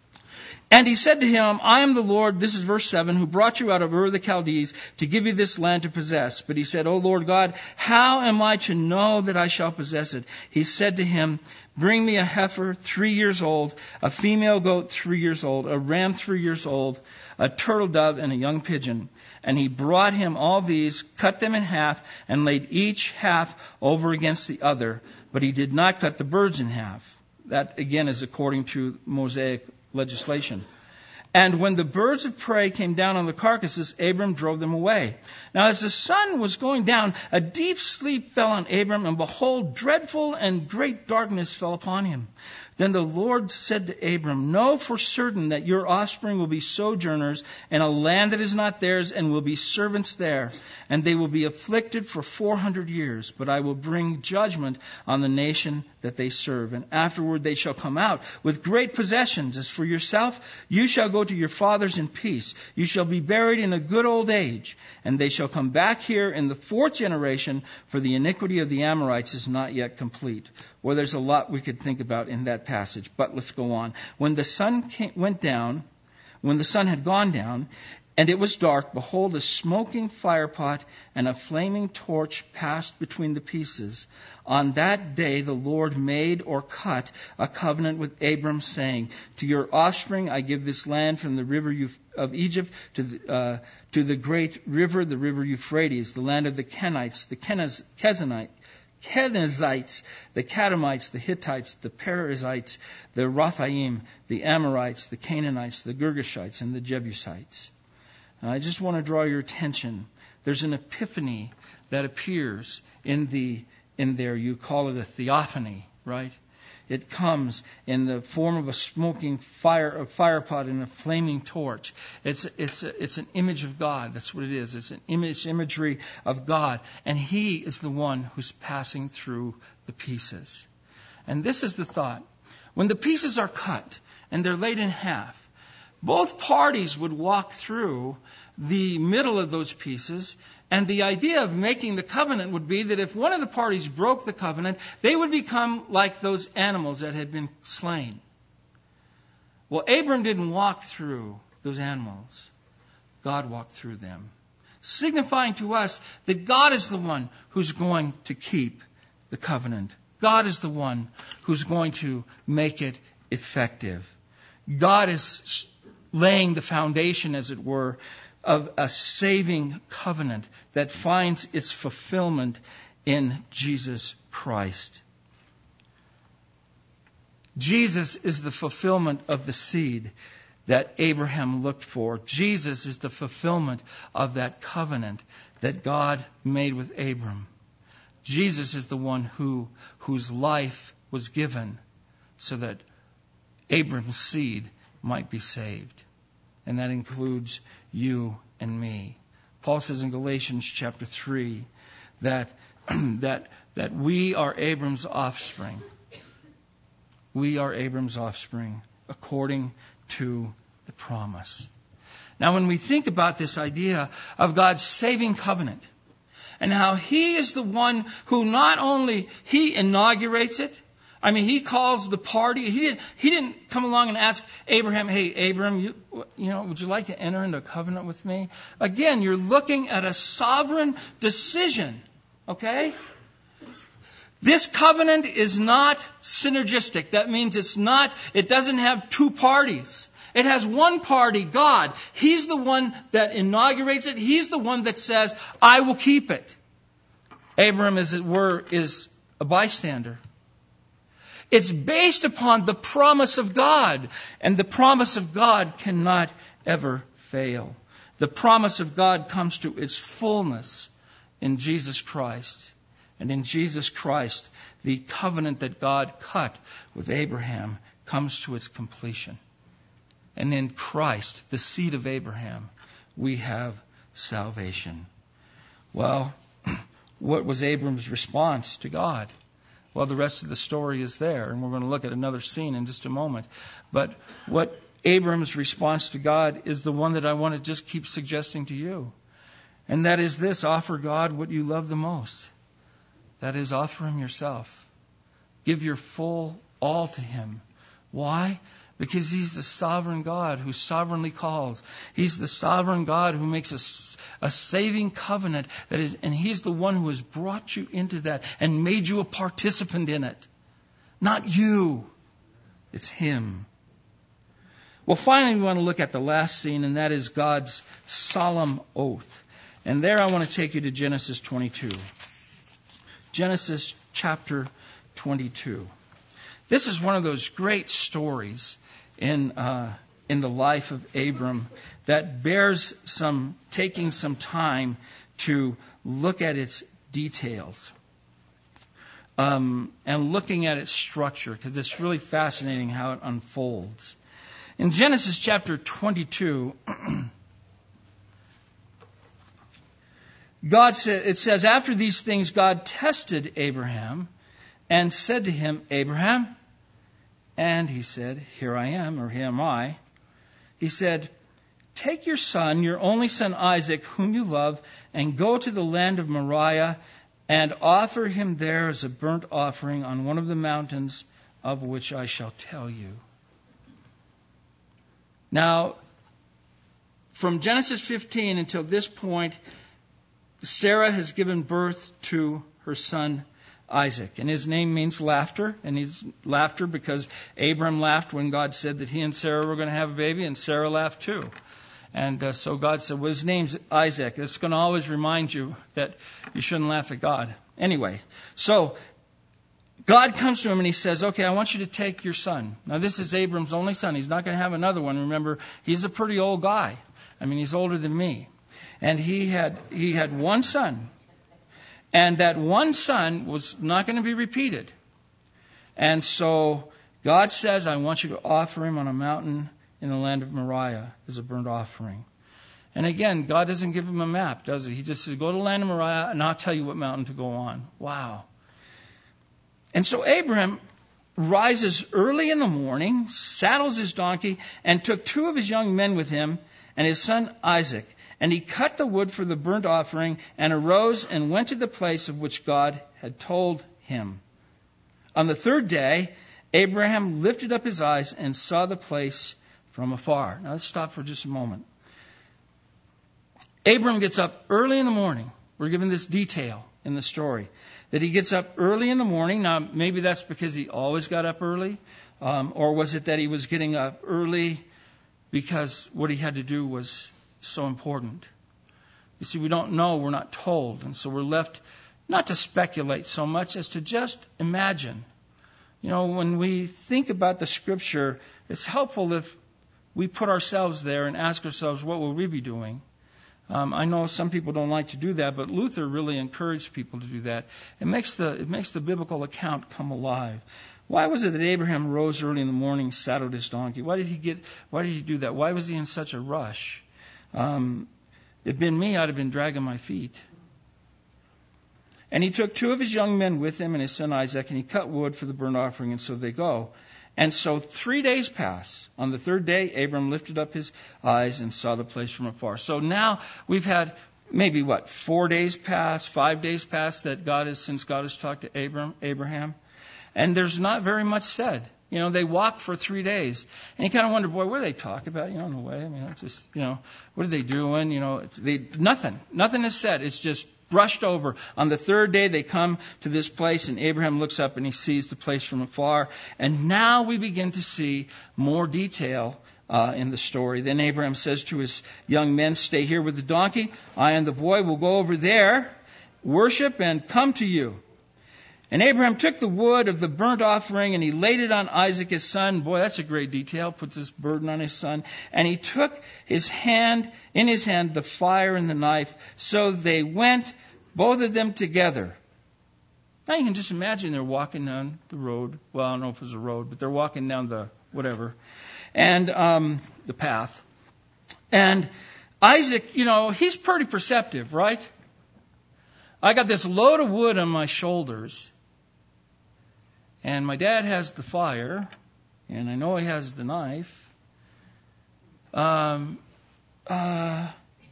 And he said to him, I am the Lord, this is verse seven, who brought you out of Ur of the Chaldees to give you this land to possess. But he said, O Lord God, how am I to know that I shall possess it? He said to him, bring me a heifer three years old, a female goat three years old, a ram three years old, a turtle dove, and a young pigeon. And he brought him all these, cut them in half, and laid each half over against the other. But he did not cut the birds in half. That, again, is according to Mosaic legislation. And when the birds of prey came down on the carcasses, Abram drove them away. Now as the sun was going down, a deep sleep fell on Abram, and behold, dreadful and great darkness fell upon him. Then the Lord said to Abram, know for certain that your offspring will be sojourners in a land that is not theirs, and will be servants there. And they will be afflicted for four hundred years. But I will bring judgment on the nation that they serve. And afterward they shall come out with great possessions. As for yourself, you shall go to your fathers in peace. You shall be buried in a good old age. And they shall come back here in the fourth generation, for the iniquity of the Amorites is not yet complete. Well, there's a lot we could think about in that passage, but let's go on. When the sun came, went down, when the sun had gone down, and it was dark, behold, a smoking firepot and a flaming torch passed between the pieces. On that day the Lord made or cut a covenant with Abram, saying, to your offspring I give this land from the river of Egypt to the, uh, to the great river, the river Euphrates, the land of the Kenites, the Kenaz, Kezanite, Kenizzites, the Kadamites, the Hittites, the Perizzites, the Raphaim, the Amorites, the Canaanites, the Girgashites, and the Jebusites. Now, I just want to draw your attention. There's an epiphany that appears in the in there. You call it a theophany, right? It comes in the form of a smoking fire, a fire pot and a flaming torch. It's it's a, it's an image of God. That's what it is. It's an image imagery of God, and He is the one who's passing through the pieces. And this is the thought: when the pieces are cut and they're laid in half, both parties would walk through the middle of those pieces. And the idea of making the covenant would be that if one of the parties broke the covenant, they would become like those animals that had been slain. Well, Abram didn't walk through those animals. God walked through them, signifying to us that God is the one who's going to keep the covenant. God is the one who's going to make it effective. God is laying the foundation, as it were, of a saving covenant that finds its fulfillment in Jesus Christ. Jesus is the fulfillment of the seed that Abraham looked for. Jesus is the fulfillment of that covenant that God made with Abram. Jesus is the one who whose life was given so that Abram's seed might be saved. And that includes you and me. Paul says in Galatians chapter three that, that, that we are Abram's offspring. We are Abram's offspring according to the promise. Now, when we think about this idea of God's saving covenant and how He is the one who not only He inaugurates it, I mean, He calls the party. He didn't, he didn't come along and ask Abraham, hey, Abraham, you, you know, would you like to enter into a covenant with me? Again, you're looking at a sovereign decision, okay? This covenant is not synergistic. That means it's not, it doesn't have two parties. It has one party, God. He's the one that inaugurates it. He's the one that says, I will keep it. Abraham, as it were, is a bystander. It's based upon the promise of God, and the promise of God cannot ever fail. The promise of God comes to its fullness in Jesus Christ. And in Jesus Christ, the covenant that God cut with Abraham comes to its completion. And in Christ, the seed of Abraham, we have salvation. Well, what was Abram's response to God? Well, the rest of the story is there, and we're going to look at another scene in just a moment. But what Abram's response to God is the one that I want to just keep suggesting to you. And that is this: offer God what you love the most. That is, offer Him yourself. Give your full all to Him. Why? Because He's the sovereign God who sovereignly calls. He's the sovereign God who makes a, a saving covenant. That is, and He's the one who has brought you into that and made you a participant in it. Not you. It's Him. Well, finally, we want to look at the last scene, and that is God's solemn oath. And there I want to take you to Genesis twenty-two. Genesis chapter twenty-two. This is one of those great stories in uh, in the life of Abram that bears some taking some time to look at its details um, and looking at its structure, because it's really fascinating how it unfolds. In Genesis chapter twenty-two, God said, it says, after these things, God tested Abraham and said to him, Abraham, and he said, here I am, or here am I. He said, take your son, your only son Isaac, whom you love, and go to the land of Moriah and offer him there as a burnt offering on one of the mountains of which I shall tell you. Now, from Genesis fifteen until this point, Sarah has given birth to her son Isaac, and his name means laughter, and he's laughter because Abram laughed when God said that he and Sarah were going to have a baby, and Sarah laughed too. And uh, so God said, well, his name's Isaac. It's going to always remind you that you shouldn't laugh at God. Anyway, so God comes to him and he says, okay, I want you to take your son. Now, this is Abram's only son. He's not going to have another one. Remember, he's a pretty old guy. I mean, he's older than me. And he had he had one son. And that one son was not going to be repeated. And so God says, I want you to offer him on a mountain in the land of Moriah as a burnt offering. And again, God doesn't give him a map, does he? He just says, go to the land of Moriah and I'll tell you what mountain to go on. Wow. And so Abraham rises early in the morning, saddles his donkey, and took two of his young men with him and his son Isaac. And he cut the wood for the burnt offering and arose and went to the place of which God had told him. On the third day, Abraham lifted up his eyes and saw the place from afar. Now let's stop for just a moment. Abraham gets up early in the morning. We're given this detail in the story, that he gets up early in the morning. Now, maybe that's because he always got up early, um, or was it that he was getting up early because what he had to do was so important? You see, we don't know, we're not told, and so we're left not to speculate so much as to just imagine. You know, when we think about the Scripture, it's helpful if we put ourselves there and ask ourselves, what will we be doing? Um, I know some people don't like to do that, but Luther really encouraged people to do that. It makes the it makes the biblical account come alive. Why was it that Abraham rose early in the morning, saddled his donkey? Why did he get? Why did he do that? Why was he in such a rush? Um, if it'd been me, I'd have been dragging my feet. And he took two of his young men with him and his son Isaac, and he cut wood for the burnt offering, and so they go. And so three days pass. On the third day, Abram lifted up his eyes and saw the place from afar. So now we've had maybe, what, four days pass, five days pass that God has, since God has talked to Abram, Abraham. And there's not very much said. You know, they walked for three days. And you kind of wonder, boy, what do they talk about? You know, in a way. I mean, it's just, you know, what are they doing? You know, they, nothing. Nothing is said. It's just brushed over. On the third day, they come to this place, and Abraham looks up and he sees the place from afar. And now we begin to see more detail uh, in the story. Then Abraham says to his young men, stay here with the donkey. I and the boy will go over there, worship, and come to you. And Abraham took the wood of the burnt offering and he laid it on Isaac his son. Boy, that's a great detail. Puts this burden on his son. And he took his hand, in his hand, the fire and the knife. So they went, both of them together. Now you can just imagine they're walking down the road. Well, I don't know if it was a road, but they're walking down the whatever. And um, the path. And Isaac, you know, he's pretty perceptive, right? I got this load of wood on my shoulders. And my dad has the fire, and I know he has the knife. Um, uh,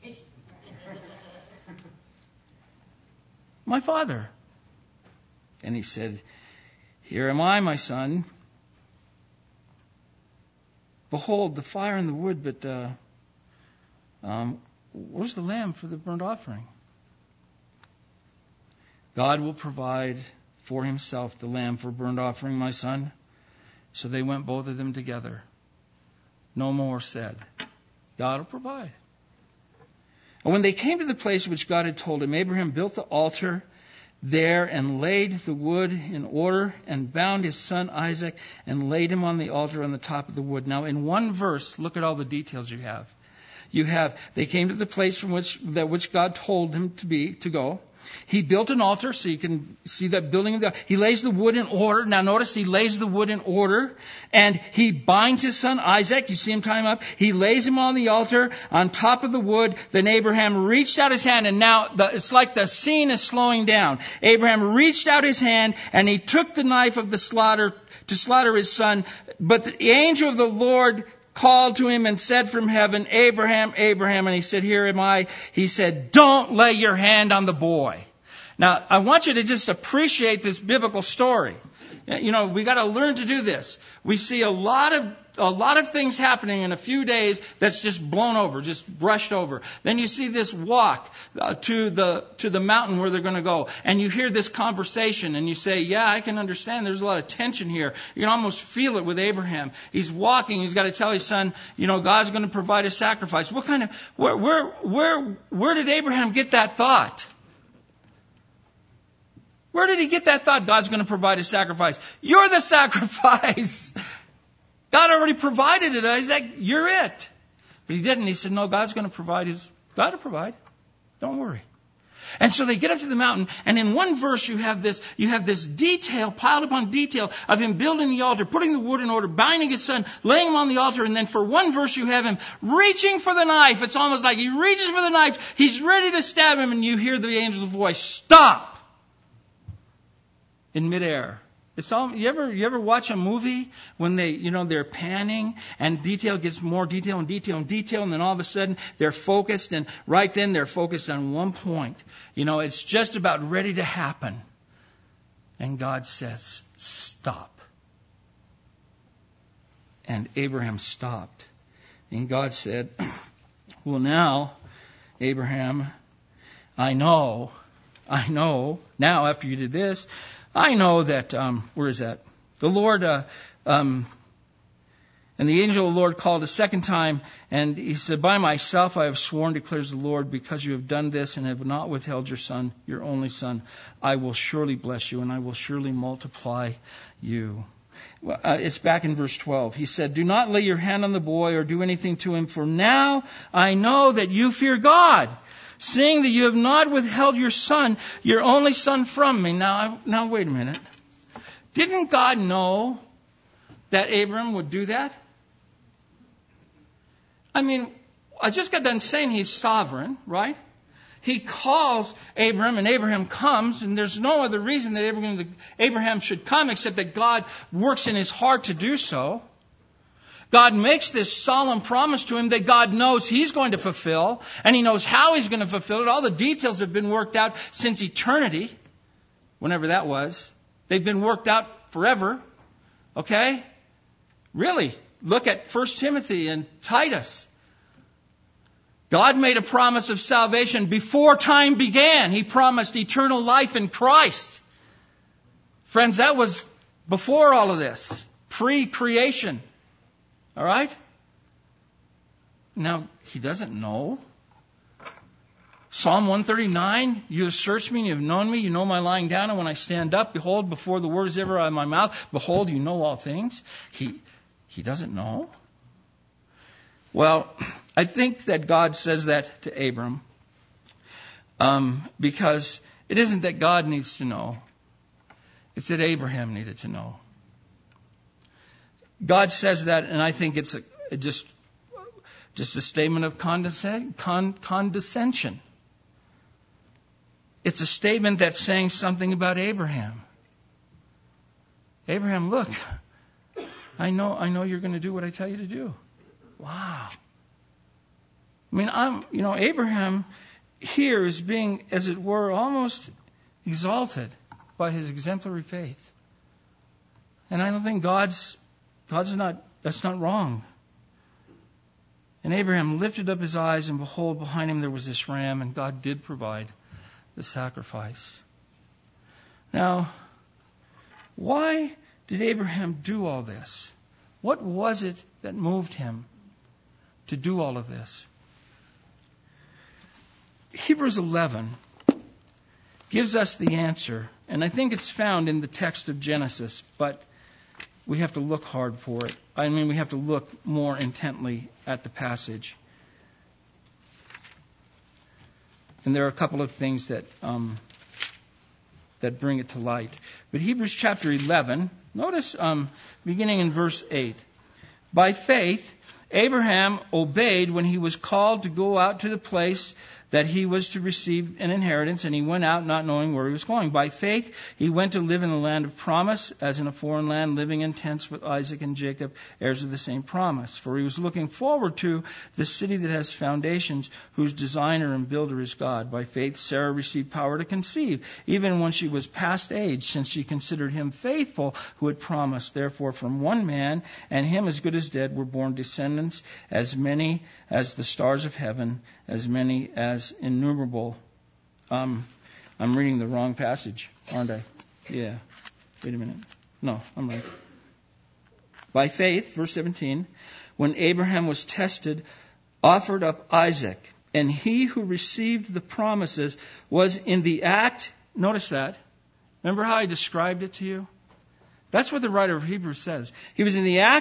my father. And he said, here am I, my son. Behold, the fire and the wood, but uh, um, where's the lamb for the burnt offering? God will provide for himself the lamb for burnt offering, my son. So they went, both of them together. No more said. God will provide. And when they came to the place which God had told him, Abraham built the altar there and laid the wood in order and bound his son Isaac and laid him on the altar on the top of the wood. Now in one verse, look at all the details you have. You have, they came to the place from which, that which God told him to be, to go. He built an altar, so you can see that building. He lays the wood in order. Now notice he lays the wood in order. And he binds his son Isaac. You see him tie him up. He lays him on the altar on top of the wood. Then Abraham reached out his hand. And now the, it's like the scene is slowing down. Abraham reached out his hand and he took the knife of the slaughter to slaughter his son. But the angel of the Lord called to him and said from heaven, Abraham, Abraham. And he said, here am I. He said, don't lay your hand on the boy. Now, I want you to just appreciate this biblical story. You know, we got to learn to do this. We see a lot of a lot of things happening in a few days that's just blown over, just brushed over. Then you see this walk uh, to the to the mountain where they're going to go, and you hear this conversation, and you say, "Yeah, I can understand. There's a lot of tension here." You can almost feel it with Abraham. He's walking. He's got to tell his son, "You know, God's going to provide a sacrifice." What kind of where where where where did Abraham get that thought? Where did he get that thought? God's going to provide a sacrifice. You're the sacrifice. God already provided it, Isaac. You're it. But he didn't. He said, no, God's going to provide his, God will provide. Don't worry. And so they get up to the mountain, and in one verse you have this, you have this detail, piled upon detail, of him building the altar, putting the wood in order, binding his son, laying him on the altar, and then for one verse you have him reaching for the knife. It's almost like he reaches for the knife, he's ready to stab him, and you hear the angel's voice, stop! In midair. It's all, you ever, you ever watch a movie when they, you know, they're panning and detail gets more detail and detail and detail, and then all of a sudden they're focused, and right then they're focused on one point. You know, it's just about ready to happen. And God says, stop. And Abraham stopped. And God said, well, now, Abraham, I know, I know, now after you did this, I know that, um, where is that? The Lord, uh, um, and the angel of the Lord called a second time, and he said, by myself I have sworn, declares the Lord, because you have done this and have not withheld your son, your only son, I will surely bless you, and I will surely multiply you. Well, uh, it's back in verse twelve. He said, do not lay your hand on the boy or do anything to him, for now I know that you fear God, seeing that you have not withheld your son, your only son, from me. Now, now wait a minute. Didn't God know that Abram would do that? I mean, I just got done saying he's sovereign, right? He calls Abram, and Abraham comes, and there's no other reason that Abraham, Abraham should come except that God works in his heart to do so. God makes this solemn promise to him that God knows he's going to fulfill, and he knows how he's going to fulfill it. All the details have been worked out since eternity, whenever that was. They've been worked out forever. Okay? Really, look at First Timothy and Titus. God made a promise of salvation before time began. He promised eternal life in Christ. Friends, that was before all of this, pre-creation. All right? Now, he doesn't know. Psalm one thirty-nine, you have searched me and you have known me. You know my lying down and when I stand up. Behold, before the word is ever out of my mouth. Behold, you know all things. He, he doesn't know. Well, I think that God says that to Abram um, because it isn't that God needs to know. It's that Abraham needed to know. God says that, and I think it's a, just, just a statement of condescend, con, condescension. It's a statement that's saying something about Abraham. Abraham, look, I know, I know you're going to do what I tell you to do. Wow. I mean, I'm, you know, Abraham here is being, as it were, almost exalted by his exemplary faith. And I don't think God's God's not, that's not wrong. And Abraham lifted up his eyes, and behold, behind him there was this ram, and God did provide the sacrifice. Now, why did Abraham do all this? What was it that moved him to do all of this? Hebrews eleven gives us the answer, and I think it's found in the text of Genesis, but we have to look hard for it. I mean, we have to look more intently at the passage. And there are a couple of things that um, that bring it to light. But Hebrews chapter eleven, notice um, beginning in verse eight. By faith, Abraham obeyed when he was called to go out to the place that he was to receive an inheritance, and he went out not knowing where he was going. By faith, he went to live in the land of promise, as in a foreign land, living in tents with Isaac and Jacob, heirs of the same promise. For he was looking forward to the city that has foundations, whose designer and builder is God. By faith, Sarah received power to conceive, even when she was past age, since she considered him faithful who had promised. Therefore, from one man, and him as good as dead, were born descendants, as many as the stars of heaven, as many as innumerable. Um, I'm reading the wrong passage, aren't I? Yeah. Wait a minute. No, I'm right. By faith, verse seventeen, when Abraham was tested, offered up Isaac, and he who received the promises was in the act. Notice that. Remember how I described it to you? That's what the writer of Hebrews says. He was in the act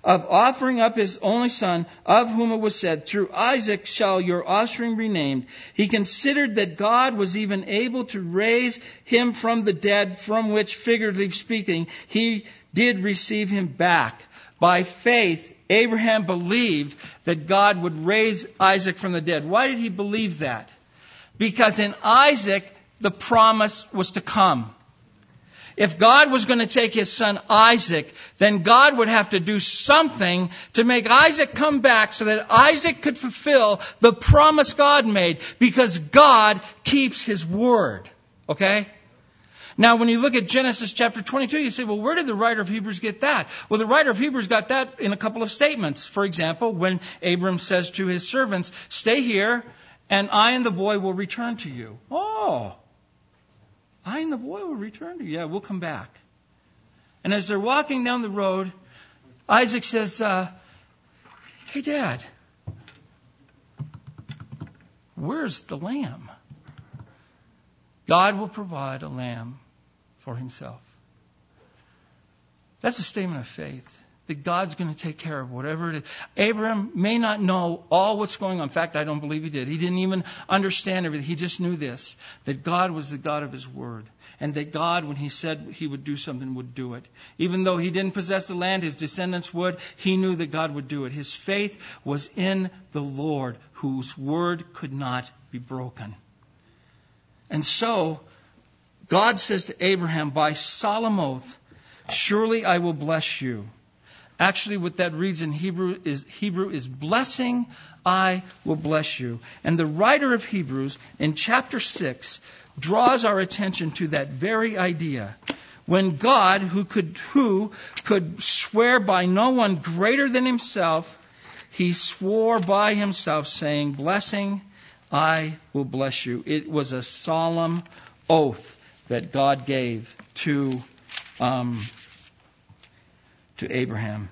of offering up his only son, of whom it was said, through Isaac shall your offspring be named, he considered that God was even able to raise him from the dead, from which, figuratively speaking, he did receive him back. By faith, Abraham believed that God would raise Isaac from the dead. Why did he believe that? Because in Isaac, the promise was to come. If God was going to take his son Isaac, then God would have to do something to make Isaac come back so that Isaac could fulfill the promise God made, because God keeps his word. Okay? Now, when you look at Genesis chapter twenty-two, you say, well, where did the writer of Hebrews get that? Well, the writer of Hebrews got that in a couple of statements. For example, when Abram says to his servants, stay here, and I and the boy will return to you. Oh, I and the boy will return to you. Yeah, we'll come back. And as they're walking down the road, Isaac says, uh, hey, Dad, where's the lamb? God will provide a lamb for himself. That's a statement of faith, that God's going to take care of whatever it is. Abraham may not know all what's going on. In fact, I don't believe he did. He didn't even understand everything. He just knew this, that God was the God of his word. And that God, when he said he would do something, would do it. Even though he didn't possess the land, his descendants would. He knew that God would do it. His faith was in the Lord, whose word could not be broken. And so, God says to Abraham, by solemn oath, surely I will bless you. Actually, what that reads in Hebrew is, Hebrew is blessing, I will bless you. And the writer of Hebrews, in chapter six, draws our attention to that very idea. When God, who could, who could swear by no one greater than himself, he swore by himself, saying, blessing, I will bless you. It was a solemn oath that God gave to, um, to Abraham.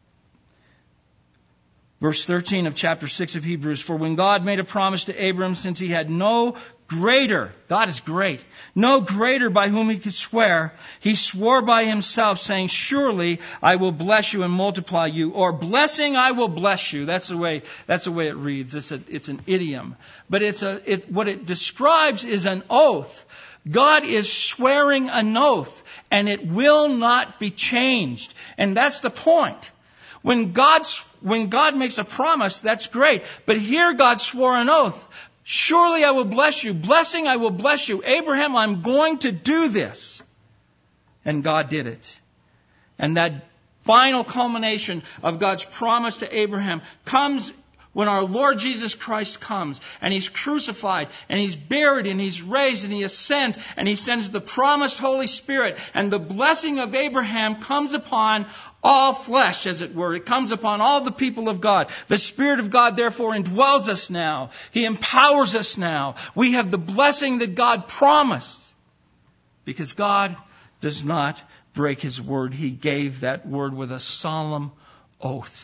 Verse thirteen of chapter six of Hebrews, for when God made a promise to Abraham, since he had no greater, God is great, no greater by whom he could swear, he swore by himself, saying, surely I will bless you and multiply you, or blessing I will bless you. That's the way, that's the way it reads. It's a, it's an idiom. But it's a, it, what it describes is an oath. God is swearing an oath, and it will not be changed. And that's the point. When God's, when God makes a promise, that's great. But here God swore an oath. Surely I will bless you. Blessing, I will bless you. Abraham, I'm going to do this. And God did it. And that final culmination of God's promise to Abraham comes when our Lord Jesus Christ comes, and he's crucified, and he's buried, and he's raised, and he ascends, and he sends the promised Holy Spirit, and the blessing of Abraham comes upon all flesh, as it were. It comes upon all the people of God. The Spirit of God, therefore, indwells us now. He empowers us now. We have the blessing that God promised, because God does not break his word. He gave that word with a solemn oath.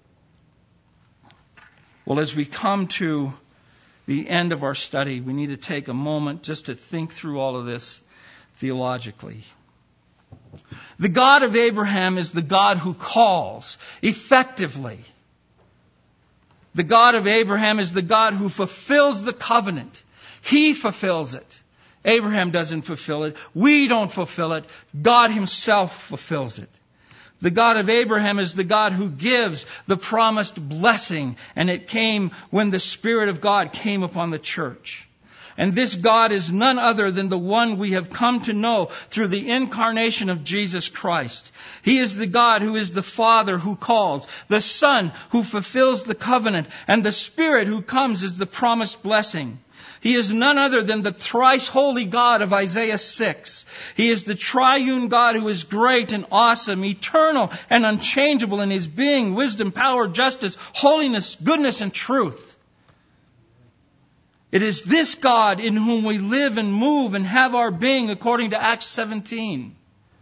Well, as we come to the end of our study, we need to take a moment just to think through all of this theologically. The God of Abraham is the God who calls effectively. The God of Abraham is the God who fulfills the covenant. He fulfills it. Abraham doesn't fulfill it. We don't fulfill it. God himself fulfills it. The God of Abraham is the God who gives the promised blessing, and it came when the Spirit of God came upon the church. And this God is none other than the one we have come to know through the incarnation of Jesus Christ. He is the God who is the Father who calls, the Son who fulfills the covenant, and the Spirit who comes as the promised blessing. He is none other than the thrice holy God of Isaiah six. He is the triune God who is great and awesome, eternal and unchangeable in his being, wisdom, power, justice, holiness, goodness, and truth. It is this God in whom we live and move and have our being, according to Acts seventeen.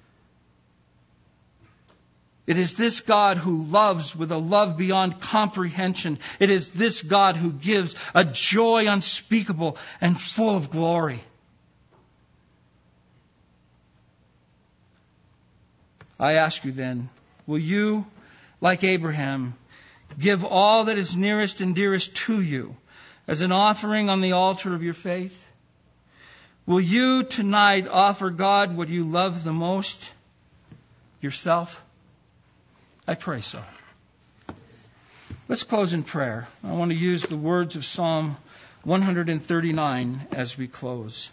It is this God who loves with a love beyond comprehension. It is this God who gives a joy unspeakable and full of glory. I ask you then, will you, like Abraham, give all that is nearest and dearest to you as an offering on the altar of your faith? Will you tonight offer God what you love the most? Yourself? I pray so. Let's close in prayer. I want to use the words of Psalm one thirty-nine as we close.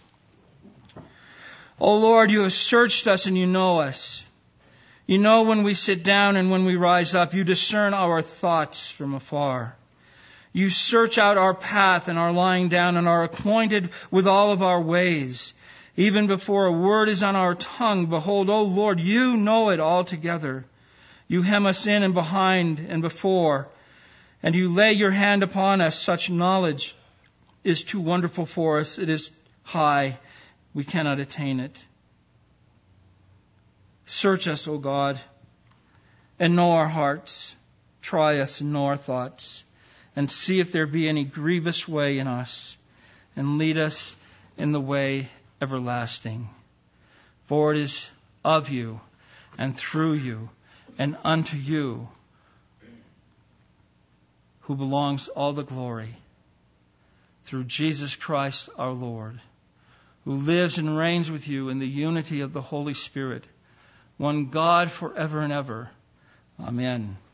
O Lord, you have searched us and you know us. You know when we sit down and when we rise up. You discern our thoughts from afar. You search out our path and our lying down and are acquainted with all of our ways. Even before a word is on our tongue, behold, O Lord, you know it altogether. You hem us in and behind and before, and you lay your hand upon us. Such knowledge is too wonderful for us. It is high. We cannot attain it. Search us, O God, and know our hearts. Try us and know our thoughts, and see if there be any grievous way in us, and lead us in the way everlasting. For it is of you, and through you, and unto you, who belongs all the glory, through Jesus Christ our Lord, who lives and reigns with you in the unity of the Holy Spirit, one God forever and ever. Amen.